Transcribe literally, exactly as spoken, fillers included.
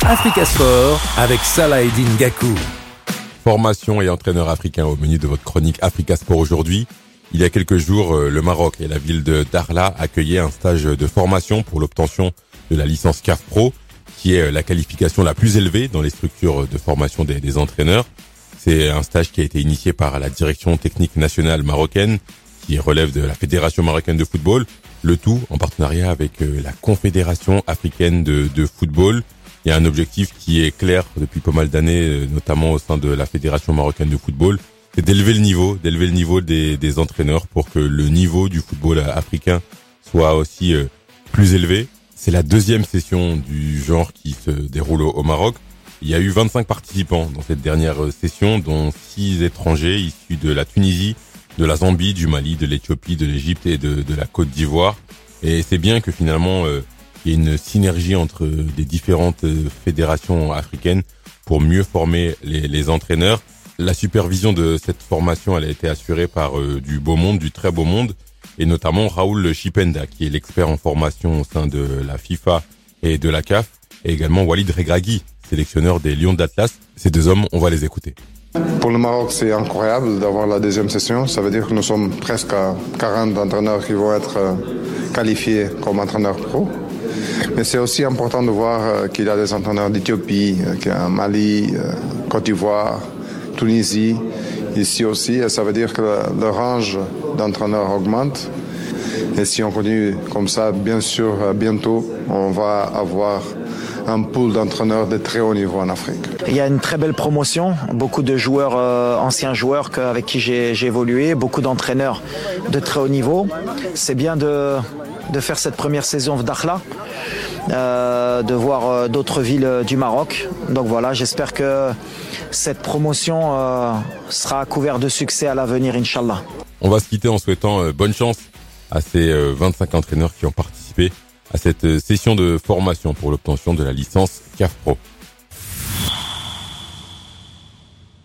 Africa Sport avec Salah Eddine Gakou. Formation et entraîneur africain au menu de votre chronique Africa Sport aujourd'hui. Il y a quelques jours, le Maroc et la ville de Dakhla accueillaient un stage de formation pour l'obtention de la licence C A F Pro, qui est la qualification la plus élevée dans les structures de formation des, des entraîneurs. C'est un stage qui a été initié par la direction technique nationale marocaine, qui relève de la Fédération marocaine de football, le tout en partenariat avec la Confédération africaine de, de football. Il y a un objectif qui est clair depuis pas mal d'années, notamment au sein de la Fédération marocaine de football, c'est d'élever le niveau, d'élever le niveau des, des entraîneurs pour que le niveau du football africain soit aussi euh, plus élevé. C'est la deuxième session du genre qui se déroule au, au Maroc. Il y a eu vingt-cinq participants dans cette dernière session, dont six étrangers issus de la Tunisie, de la Zambie, du Mali, de l'Éthiopie, de l'Égypte et de, de la Côte d'Ivoire. Et c'est bien que finalement, euh, il y ait une synergie entre des différentes fédérations africaines pour mieux former les, les entraîneurs. La supervision de cette formation, elle a été assurée par euh, du beau monde, du très beau monde, et notamment Raoul Chipenda, qui est l'expert en formation au sein de la FIFA et de la C A F, et également Walid Regragui, sélectionneur des Lions d'Atlas. Ces deux hommes, on va les écouter. Pour le Maroc, c'est incroyable d'avoir la deuxième session. Ça veut dire que nous sommes presque à quarante entraîneurs qui vont être qualifiés comme entraîneurs pro. Mais c'est aussi important de voir qu'il y a des entraîneurs d'Éthiopie, qu'il y a Mali, Côte d'Ivoire, Tunisie, ici aussi. Et ça veut dire que le, le range d'entraîneurs augmente. Et si on continue comme ça, bien sûr, bientôt, on va avoir un pool d'entraîneurs de très haut niveau en Afrique. Il y a une très belle promotion, beaucoup de joueurs, euh, anciens joueurs avec qui j'ai, j'ai évolué, beaucoup d'entraîneurs de très haut niveau. C'est bien de, de faire cette première saison à Dakhla, euh, de voir euh, d'autres villes du Maroc. Donc voilà, j'espère que cette promotion euh, sera couverte de succès à l'avenir, Inch'Allah. On va se quitter en souhaitant euh, bonne chance à ces euh, vingt-cinq entraîneurs qui ont participé à cette session de formation pour l'obtention de la licence C A F Pro.